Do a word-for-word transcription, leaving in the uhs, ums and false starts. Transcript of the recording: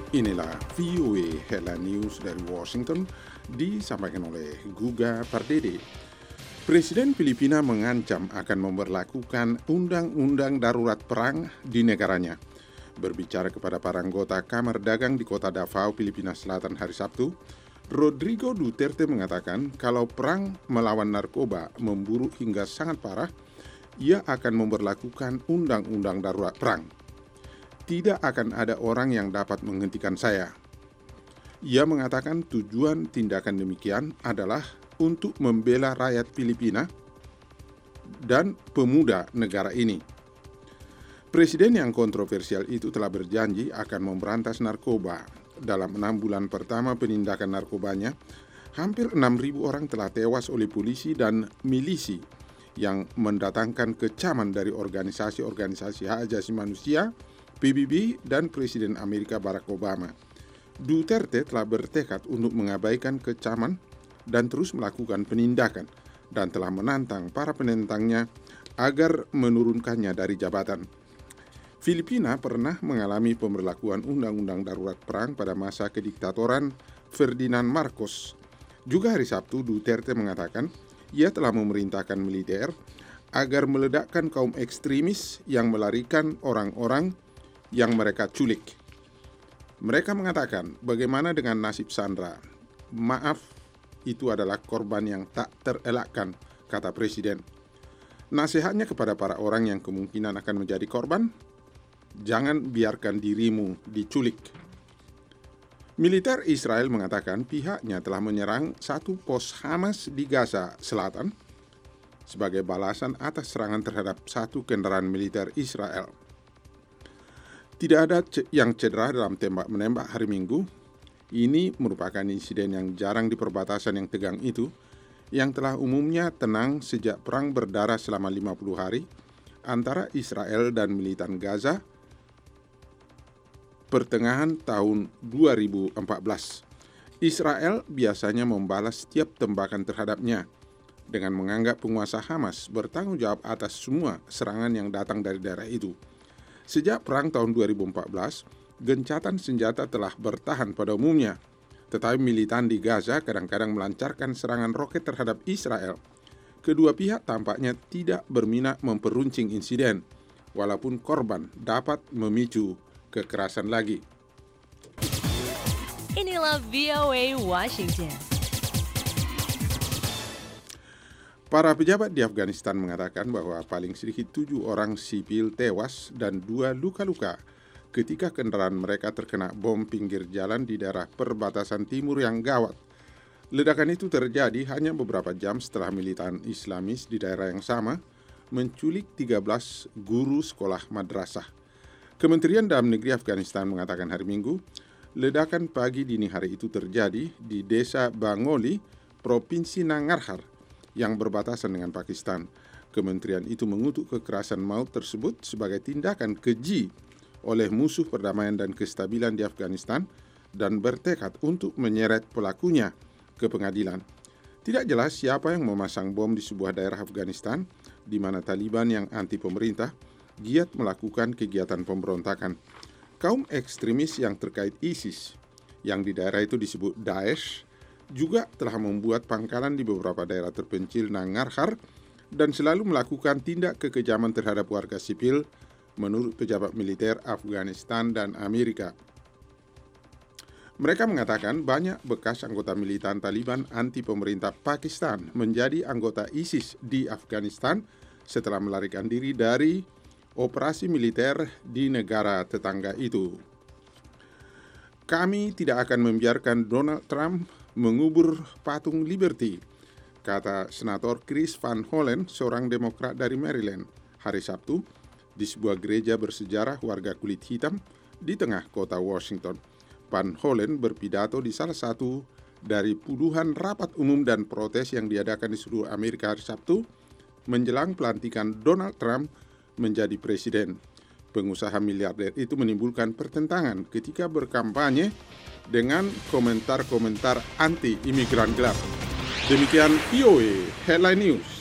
Inilah V O A Headline News dari Washington, disampaikan oleh Guga Pardede. Presiden Filipina mengancam akan memberlakukan undang-undang darurat perang di negaranya. Berbicara kepada para anggota Kamar Dagang di kota Davao, Filipina Selatan hari Sabtu, Rodrigo Duterte mengatakan kalau perang melawan narkoba memburuk hingga sangat parah, ia akan memberlakukan undang-undang darurat perang. Tidak akan ada orang yang dapat menghentikan saya. Ia mengatakan tujuan tindakan demikian adalah untuk membela rakyat Filipina dan pemuda negara ini. Presiden yang kontroversial itu telah berjanji akan memberantas narkoba. Dalam enam bulan pertama penindakan narkobanya, hampir enam ribu orang telah tewas oleh polisi dan milisi yang mendatangkan kecaman dari organisasi-organisasi hak asasi manusia, P B B, dan Presiden Amerika Barack Obama. Duterte telah bertekad untuk mengabaikan kecaman dan terus melakukan penindakan dan telah menantang para penentangnya agar menurunkannya dari jabatan. Filipina pernah mengalami pemberlakuan undang-undang darurat perang pada masa kediktatoran Ferdinand Marcos. Juga hari Sabtu, Duterte mengatakan ia telah memerintahkan militer agar meledakkan kaum ekstremis yang melarikan orang-orang yang mereka culik. Mereka mengatakan, bagaimana dengan nasib Sandra? Maaf, itu adalah korban yang tak terelakkan, kata Presiden. Nasihatnya kepada para orang yang kemungkinan akan menjadi korban, jangan biarkan dirimu diculik. Militer Israel mengatakan pihaknya telah menyerang satu pos Hamas di Gaza Selatan sebagai balasan atas serangan terhadap satu kendaraan militer Israel. Tidak ada yang cedera dalam tembak-menembak hari Minggu. Ini merupakan insiden yang jarang di perbatasan yang tegang itu, yang telah umumnya tenang sejak perang berdarah selama lima puluh hari antara Israel dan militan Gaza pertengahan tahun dua ribu empat belas. Israel biasanya membalas setiap tembakan terhadapnya dengan menganggap penguasa Hamas bertanggung jawab atas semua serangan yang datang dari daerah itu. Sejak perang tahun dua ribu empat belas, gencatan senjata telah bertahan pada umumnya, tetapi militan di Gaza kadang-kadang melancarkan serangan roket terhadap Israel. Kedua pihak tampaknya tidak berminat memperuncing insiden, walaupun korban dapat memicu kekerasan lagi. Inilah V O A Washington. Para pejabat di Afghanistan mengatakan bahwa paling sedikit tujuh orang sipil tewas dan dua luka-luka ketika kendaraan mereka terkena bom pinggir jalan di daerah perbatasan timur yang gawat. Ledakan itu terjadi hanya beberapa jam setelah militan Islamis di daerah yang sama menculik tiga belas guru sekolah madrasah. Kementerian Dalam Negeri Afghanistan mengatakan hari Minggu, ledakan pagi dini hari itu terjadi di desa Bangoli, Provinsi Nangarhar, yang berbatasan dengan Pakistan. Kementerian itu mengutuk kekerasan maut tersebut sebagai tindakan keji oleh musuh perdamaian dan kestabilan di Afghanistan dan bertekad untuk menyeret pelakunya ke pengadilan. Tidak jelas siapa yang memasang bom di sebuah daerah Afghanistan di mana Taliban yang anti pemerintah giat melakukan kegiatan pemberontakan. Kaum ekstremis yang terkait ISIS yang di daerah itu disebut Daesh juga telah membuat pangkalan di beberapa daerah terpencil Nangarhar dan selalu melakukan tindak kekejaman terhadap warga sipil menurut pejabat militer Afghanistan dan Amerika. Mereka mengatakan banyak bekas anggota militan Taliban anti pemerintah Pakistan menjadi anggota ISIS di Afghanistan setelah melarikan diri dari operasi militer di negara tetangga itu. Kami tidak akan membiarkan Donald Trump mengubur patung Liberty, kata Senator Chris Van Hollen, seorang Demokrat dari Maryland, hari Sabtu di sebuah gereja bersejarah warga kulit hitam di tengah kota Washington. Van Hollen berpidato di salah satu dari puluhan rapat umum dan protes yang diadakan di seluruh Amerika hari Sabtu menjelang pelantikan Donald Trump menjadi presiden. Pengusaha miliarder itu menimbulkan pertentangan ketika berkampanye dengan komentar-komentar anti-imigran gelap. Demikian V O A Headline News.